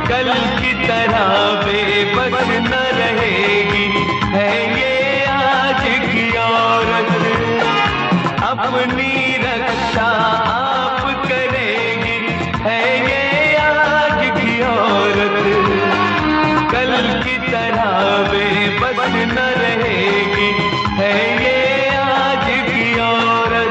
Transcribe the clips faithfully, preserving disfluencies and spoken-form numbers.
कल की तरह बेबस न रहेगी, है ये आज की औरत। अपनी रक्षा आप करेगी, है ये आज की औरत। कल की तरह बेबस न रहेगी, है ये आज की औरत।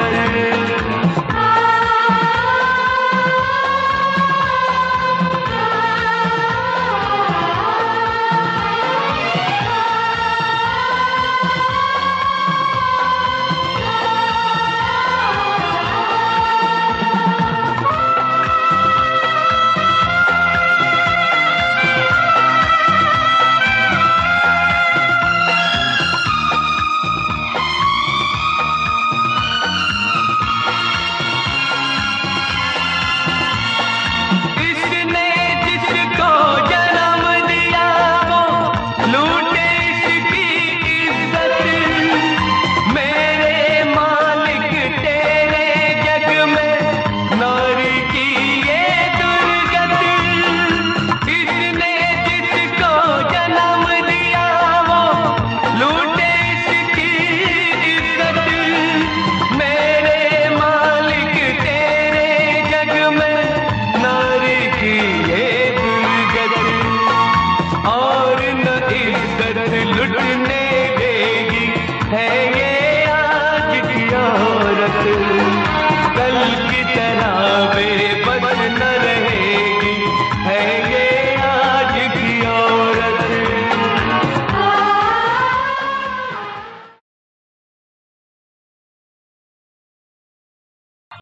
लुटने देगी, है ये